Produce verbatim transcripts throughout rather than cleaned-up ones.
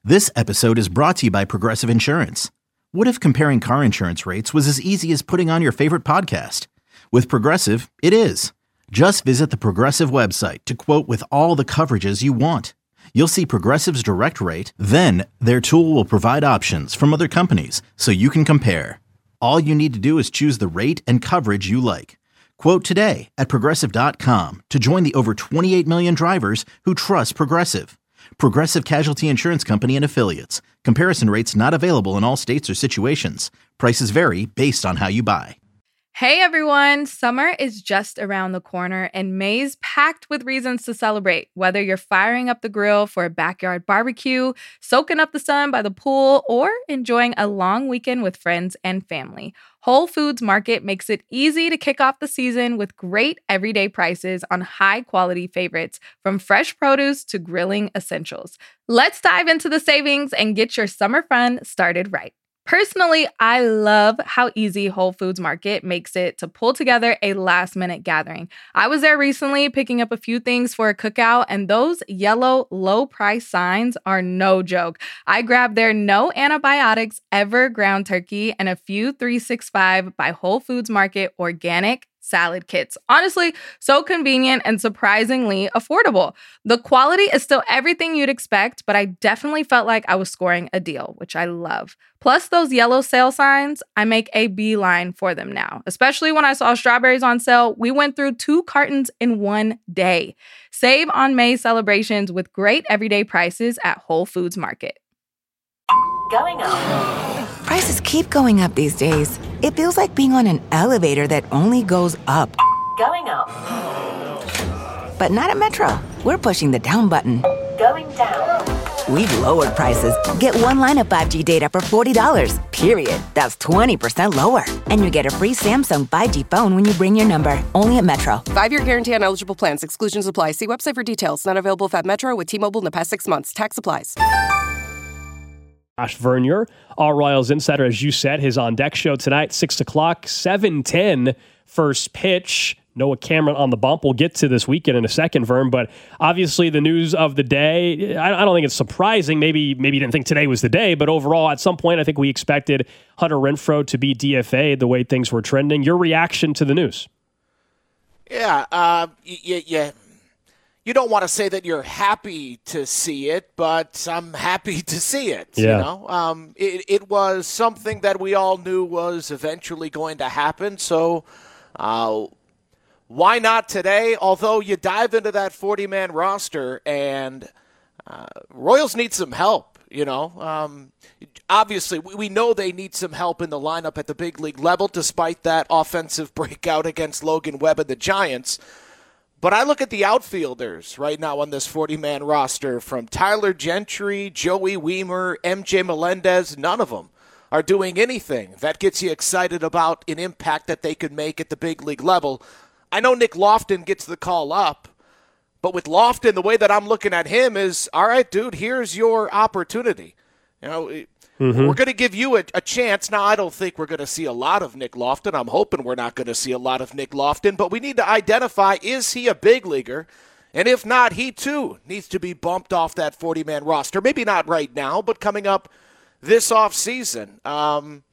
This episode is brought to you by Progressive Insurance. What if comparing car insurance rates was as easy as putting on your favorite podcast? With Progressive, it is. Just visit the Progressive website to quote with all the coverages you want. You'll see Progressive's direct rate, then their tool will provide options from other companies so you can compare. All you need to do is choose the rate and coverage you like. Quote today at progressive dot com to join the over twenty-eight million drivers who trust Progressive. Progressive Casualty Insurance Company and Affiliates. Comparison rates not available in all states or situations. Prices vary based on how you buy. Hey everyone, summer is just around the corner and May's packed with reasons to celebrate. Whether you're firing up the grill for a backyard barbecue, soaking up the sun by the pool, or enjoying a long weekend with friends and family, Whole Foods Market makes it easy to kick off the season with great everyday prices on high-quality favorites, from fresh produce to grilling essentials. Let's dive into the savings and get your summer fun started right. Personally, I love how easy Whole Foods Market makes it to pull together a last-minute gathering. I was there recently picking up a few things for a cookout, and those yellow low-price signs are no joke. I grabbed their no antibiotics ever ground turkey and a few three sixty-five by Whole Foods Market organic salad kits. Honestly, so convenient and surprisingly affordable. The quality is still everything you'd expect, but I definitely felt like I was scoring a deal, which I love. Plus those yellow sale signs, I make a beeline for them now. Especially when I saw strawberries on sale, we went through two cartons in one day. Save on May celebrations with great everyday prices at Whole Foods Market. Going up. Prices keep going up these days. It feels like being on an elevator that only goes up. Going up. But not at Metro. We're pushing the down button. Going down. We've lowered prices. Get one line of five G data for forty dollars, period. That's twenty percent lower. And you get a free Samsung five G phone when you bring your number. Only at Metro. Five-year guarantee on eligible plans. Exclusions apply. See website for details. Not available at Metro with T-Mobile in the past six months. Tax applies. Josh Vernier, our Royals insider, as you said, his on-deck show tonight, six o'clock, seven ten, first pitch. Noah Cameron on the bump. We'll get to this weekend in a second, Vern, but obviously the news of the day, I don't think it's surprising. Maybe maybe you didn't think today was the day, but overall, at some point, I think we expected Hunter Renfroe to be D F A'd the way things were trending. Your reaction to the news? Yeah, uh, yeah, yeah. You don't want to say that you're happy to see it, but I'm happy to see it. Yeah. You know, um, it, it was something that we all knew was eventually going to happen. So, uh, why not today? Although you dive into that forty-man roster, and uh, Royals need some help. You know, um, obviously we, we know they need some help in the lineup at the big league level, despite that offensive breakout against Logan Webb and the Giants. But I look at the outfielders right now on this forty-man roster, from Tyler Gentry, Joey Wiemer, M J Melendez. None of them are doing anything that gets you excited about an impact that they could make at the big league level. I know Nick Lofton gets the call up, but with Lofton, the way that I'm looking at him is, all right, dude, here's your opportunity. You know, mm-hmm. We're going to give you a, a chance. Now, I don't think we're going to see a lot of Nick Lofton. I'm hoping we're not going to see a lot of Nick Lofton, but we need to identify, is he a big leaguer? And if not, he too needs to be bumped off that forty-man roster. Maybe not right now, but coming up this offseason. Um,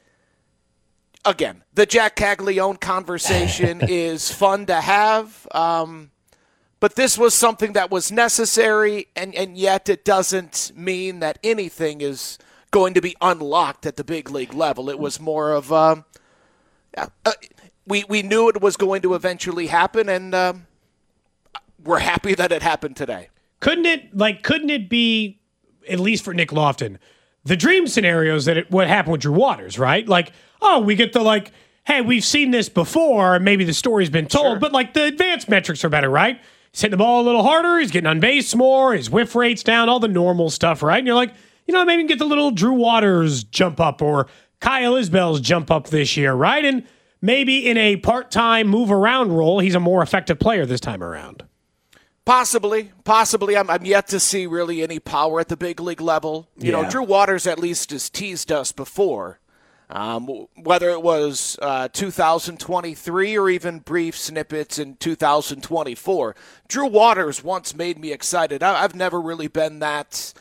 again, the Jack Caglione conversation is fun to have, um, but this was something that was necessary, and, and yet it doesn't mean that anything is going to be unlocked at the big league level. It was more of um, uh, we we knew it was going to eventually happen, and um, we're happy that it happened today. Couldn't it like couldn't it be, at least for Nick Lofton, the dream scenarios that it, what happened with Drew Waters, right? Like, oh, we get the like, hey, we've seen this before, and maybe the story's been told, sure. but like the advanced metrics are better, right? He's hitting the ball a little harder, he's getting on base more, his whiff rate's down, all the normal stuff, right? And you're like, you know, maybe get the little Drew Waters jump up or Kyle Isbell's jump up this year, right? And maybe in a part-time move-around role, he's a more effective player this time around. Possibly. Possibly. I'm, I'm yet to see really any power at the big league level. You Yeah. know, Drew Waters at least has teased us before, um, whether it was uh, two thousand twenty-three or even brief snippets in two thousand twenty-four. Drew Waters once made me excited. I, I've never really been that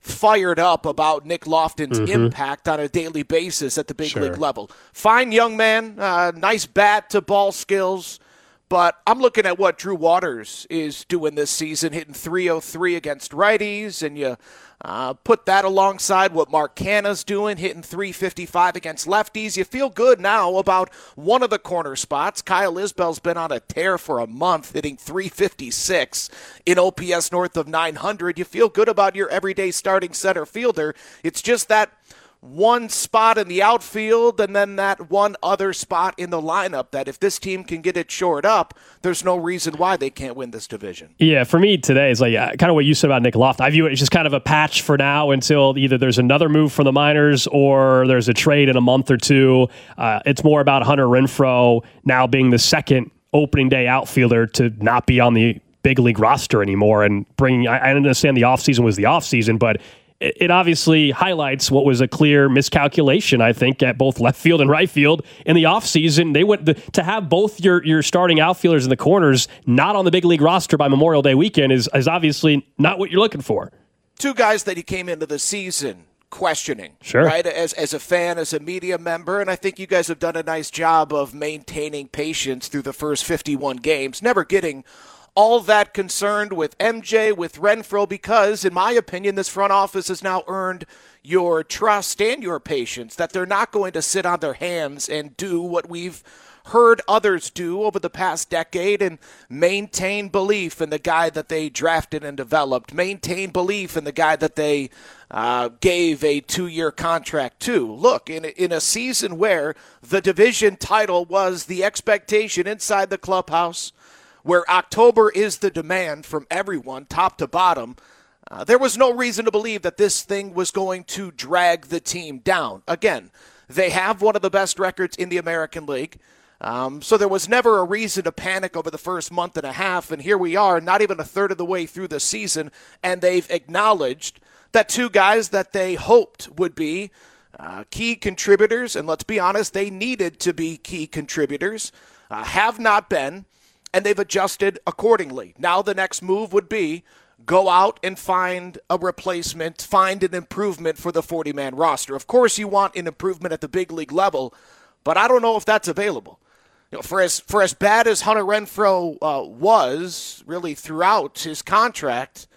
fired up about Nick Lofton's Mm-hmm. impact on a daily basis at the big Sure. league level. Fine young man, uh, nice bat to ball skills, but I'm looking at what Drew Waters is doing this season, hitting three oh three against righties, and you uh, put that alongside what Mark Canha's doing, hitting three fifty-five against lefties. You feel good now about one of the corner spots. Kyle Isbell's been on a tear for a month, hitting three fifty-six in O P S north of nine hundred. You feel good about your everyday starting center fielder. It's just that one spot in the outfield and then that one other spot in the lineup that if this team can get it shored up, there's no reason why they can't win this division. Yeah, for me today is like uh, kind of what you said about Nick Lofton. I view it as just kind of a patch for now until either there's another move from the minors or there's a trade in a month or two. Uh, it's more about Hunter Renfroe now being the second opening day outfielder to not be on the big league roster anymore and bringing, I, I understand the offseason was the offseason, but it obviously highlights what was a clear miscalculation, I think, at both left field and right field in the offseason. They went the, to have both your, your starting outfielders in the corners not on the big league roster by Memorial Day weekend is, is obviously not what you're looking for. Two guys that he came into the season questioning, sure, right? As as a fan, as a media member, and I think you guys have done a nice job of maintaining patience through the first fifty-one games, never getting all that concerned with M J, with Renfroe, because, in my opinion, this front office has now earned your trust and your patience, that they're not going to sit on their hands and do what we've heard others do over the past decade and maintain belief in the guy that they drafted and developed, maintain belief in the guy that they uh, gave a two-year contract to. Look, in, in a season where the division title was the expectation inside the clubhouse, where October is the demand from everyone, top to bottom, uh, there was no reason to believe that this thing was going to drag the team down. Again, they have one of the best records in the American League, um, so there was never a reason to panic over the first month and a half, and here we are, not even a third of the way through the season, and they've acknowledged that two guys that they hoped would be uh, key contributors, and let's be honest, they needed to be key contributors, uh, have not been, and they've adjusted accordingly. Now the next move would be go out and find a replacement, find an improvement for the forty-man roster. Of course you want an improvement at the big league level, but I don't know if that's available. You know, for as for as bad as Hunter Renfroe uh, was, really throughout his contract,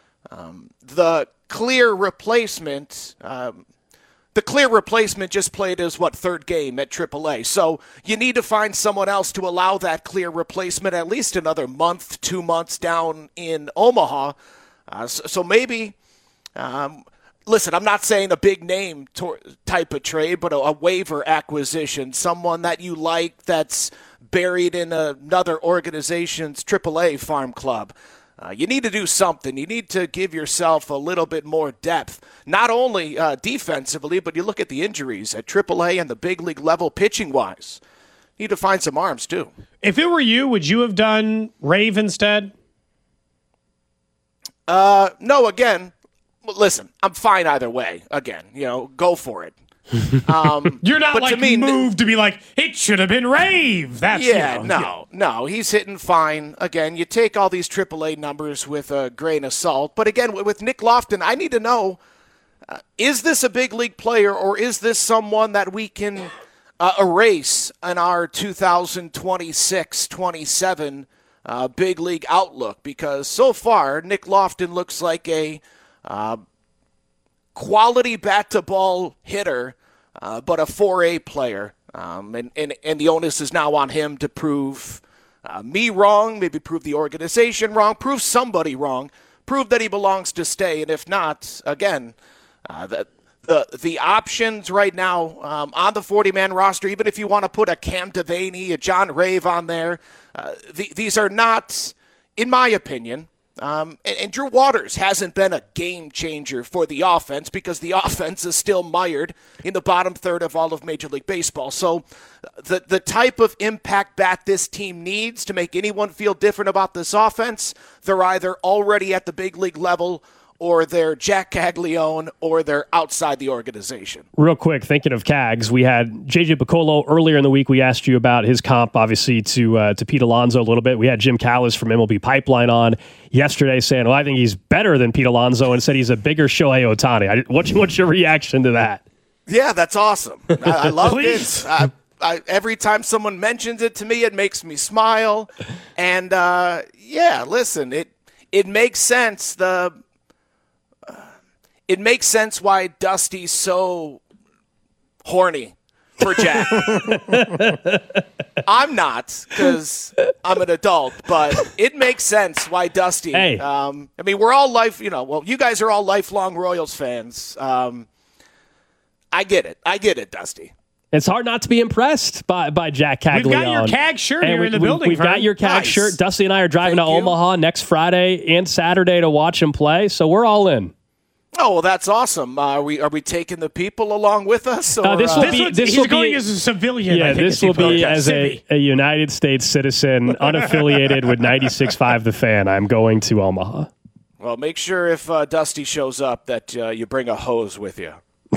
um, the clear replacement... Um, The clear replacement just played his, what, third game at triple A. So you need to find someone else to allow that clear replacement at least another month, two months down in Omaha. Uh, so, so maybe, um, listen, I'm not saying a big name tor- type of trade, but a, a waiver acquisition, someone that you like that's buried in another organization's triple A farm club. Uh, you need to do something. You need to give yourself a little bit more depth, not only uh, defensively, but you look at the injuries at triple A and the big league level pitching-wise. You need to find some arms, too. If it were you, would you have done Rave instead? Uh, no, again, listen, I'm fine either way. Again, you know, go for it. Um, You're not but like to me, moved to be like, it should have been Rave. That's yeah, you know, no, no, he's hitting fine. Again, you take all these triple A numbers with a grain of salt. But again, with Nick Lofton, I need to know, uh, is this a big league player or is this someone that we can uh, erase in our two thousand twenty-six twenty-seven uh, big league outlook? Because so far, Nick Lofton looks like a uh, quality bat-to-ball hitter, uh, but a four A player. Um, and, and, and the onus is now on him to prove uh, me wrong, maybe prove the organization wrong, prove somebody wrong, prove that he belongs to stay. And if not, again, uh, the, the the options right now um, on the forty-man roster, even if you want to put a Cam Devaney, a John Rave on there, uh, the, these are not, in my opinion, Um, and, and Drew Waters hasn't been a game changer for the offense because the offense is still mired in the bottom third of all of Major League Baseball. So the the type of impact bat this team needs to make anyone feel different about this offense, they're either already at the big league level or they're Jack Caglione, or they're outside the organization. Real quick, thinking of Cags, we had J J Piccolo earlier in the week. We asked you about his comp, obviously, to uh, to Pete Alonso a little bit. We had Jim Callis from M L B Pipeline on yesterday saying, well, I think he's better than Pete Alonso, and said he's a bigger Shohei Ohtani. I, what's, what's your reaction to that? Yeah, that's awesome. I, I love it. I, I, every time someone mentions it to me, it makes me smile. And, uh, yeah, listen, it it makes sense. The uh, It makes sense why Dusty's so horny for Jack. I'm not, because I'm an adult, but it makes sense why Dusty. Hey. Um, I mean, we're all life, you know, well, you guys are all lifelong Royals fans. Um, I get it. I get it, Dusty. It's hard not to be impressed by, by Jack Caglione. We've got your CAG shirt and here we, in the we, building. We've got your CAG nice. shirt. Dusty and I are driving Thank to you. Omaha next Friday and Saturday to watch him play, so we're all in. Oh, well, that's awesome. Uh, are we are we taking the people along with us? Or, Uh, this will uh, be. This This he's will going be. as a civilian. Yeah, I think this as he will put be it. as a, a United States citizen, unaffiliated with ninety-six point five The Fan. I'm going to Omaha. Well, make sure if uh, Dusty shows up that uh, you bring a hose with you.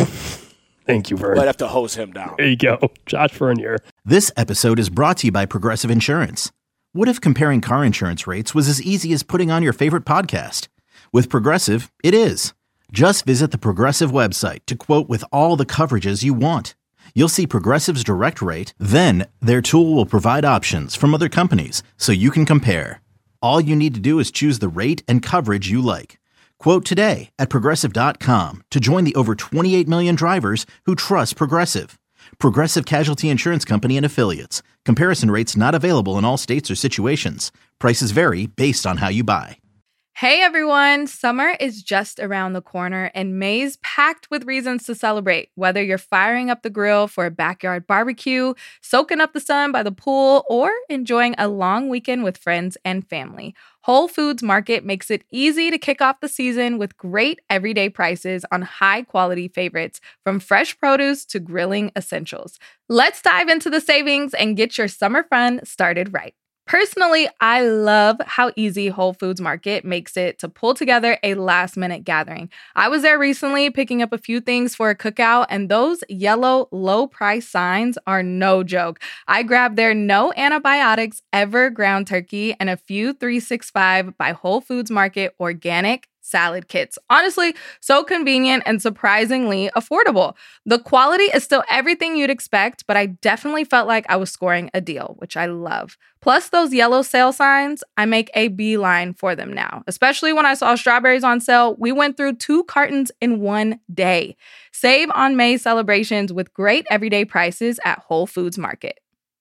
Thank you, Vern. Might have to hose him down. There you go. Josh Vernier. This episode is brought to you by Progressive Insurance. What if comparing car insurance rates was as easy as putting on your favorite podcast? With Progressive, it is. Just visit the Progressive website to quote with all the coverages you want. You'll see Progressive's direct rate, then their tool will provide options from other companies so you can compare. All you need to do is choose the rate and coverage you like. Quote today at Progressive dot com to join the over twenty-eight million drivers who trust Progressive. Progressive Casualty Insurance Company and Affiliates. Comparison rates not available in all states or situations. Prices vary based on how you buy. Hey everyone, summer is just around the corner and May's packed with reasons to celebrate. Whether you're firing up the grill for a backyard barbecue, soaking up the sun by the pool, or enjoying a long weekend with friends and family, Whole Foods Market makes it easy to kick off the season with great everyday prices on high-quality favorites, from fresh produce to grilling essentials. Let's dive into the savings and get your summer fun started right. Personally, I love how easy Whole Foods Market makes it to pull together a last-minute gathering. I was there recently picking up a few things for a cookout, and those yellow low-price signs are no joke. I grabbed their no antibiotics ever ground turkey and a few three sixty-five by Whole Foods Market organic salad kits. Honestly, so convenient and surprisingly affordable. The quality is still everything you'd expect, but I definitely felt like I was scoring a deal, which I love. Plus those yellow sale signs, I make a beeline for them now. Especially when I saw strawberries on sale, we went through two cartons in one day. Save on May celebrations with great everyday prices at Whole Foods Market.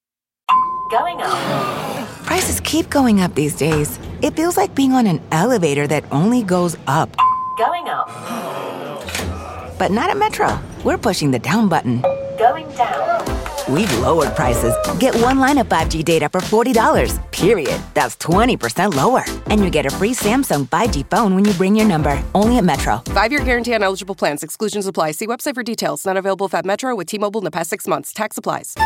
Going up. Prices keep going up these days. It feels like being on an elevator that only goes up. Going up. But not at Metro. We're pushing the down button. Going down. We've lowered prices. Get one line of five G data for forty dollars, period. That's twenty percent lower. And you get a free Samsung five G phone when you bring your number. Only at Metro. Five-year guarantee on eligible plans. Exclusions apply. See website for details. Not available at Metro with T-Mobile in the past six months. Tax applies.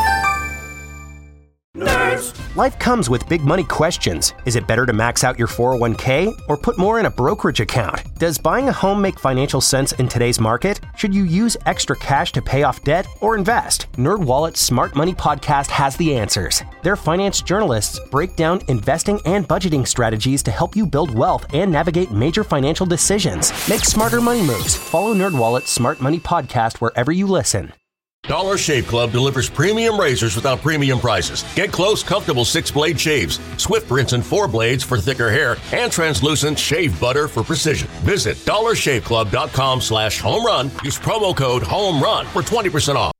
Nerds. Life comes with big money questions. Is it better to max out your four oh one k or put more in a brokerage account? Does buying a home make financial sense in today's market? Should you use extra cash to pay off debt or invest? NerdWallet's Smart Money Podcast has the answers. Their finance journalists break down investing and budgeting strategies to help you build wealth and navigate major financial decisions. Make smarter money moves. Follow NerdWallet's Smart Money Podcast wherever you listen. Dollar Shave Club delivers premium razors without premium prices. Get close, comfortable six-blade shaves, swift rinse and four blades for thicker hair, and translucent shave butter for precision. Visit dollarshaveclub.com slash home run. Use promo code HOME RUN for twenty percent off.